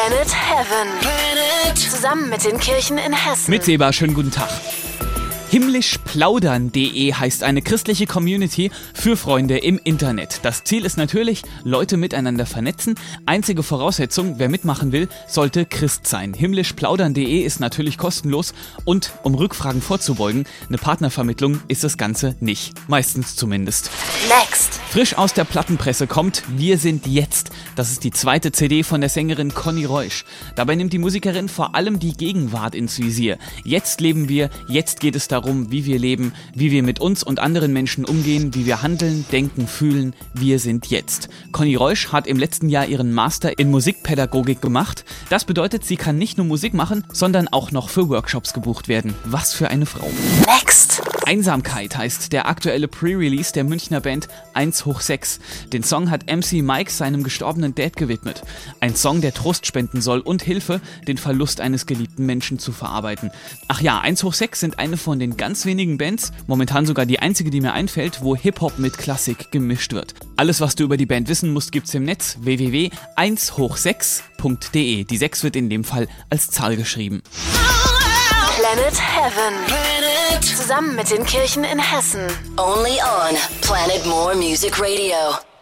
Planet Heaven. Zusammen mit den Kirchen in Hessen. Mit Seba, schönen guten Tag. Himmlischplaudern.de heißt eine christliche Community für Freunde im Internet. Das Ziel ist natürlich, Leute miteinander vernetzen. Einzige Voraussetzung, wer mitmachen will, sollte Christ sein. Himmlischplaudern.de ist natürlich kostenlos und, um Rückfragen vorzubeugen, eine Partnervermittlung ist das Ganze nicht. Meistens zumindest. Next. Frisch aus der Plattenpresse kommt Wir sind jetzt. Das ist die zweite CD von der Sängerin Conny Reusch. Dabei nimmt die Musikerin vor allem die Gegenwart ins Visier. Jetzt leben wir, jetzt geht es darum, wie wir leben, wie wir mit uns und anderen Menschen umgehen, wie wir handeln, denken, fühlen. Wir sind jetzt. Conny Reusch hat im letzten Jahr ihren Master in Musikpädagogik gemacht. Das bedeutet, sie kann nicht nur Musik machen, sondern auch noch für Workshops gebucht werden. Was für eine Frau. Next. Einsamkeit heißt der aktuelle Pre-Release der Münchner Band 1hoch6. Den Song hat MC Mike seinem gestorbenen Dad gewidmet. Ein Song, der Trost spenden soll und Hilfe, den Verlust eines geliebten Menschen zu verarbeiten. Ach ja, 1hoch6 sind eine von den ganz wenigen Bands, momentan sogar die einzige, die mir einfällt, wo Hip-Hop mit Klassik gemischt wird. Alles, was du über die Band wissen musst, gibt's im Netz www.1hoch6.de. Die 6 wird in dem Fall als Zahl geschrieben. Planet Heaven. Zusammen mit den Kirchen in Hessen. Only on Planet More Music Radio.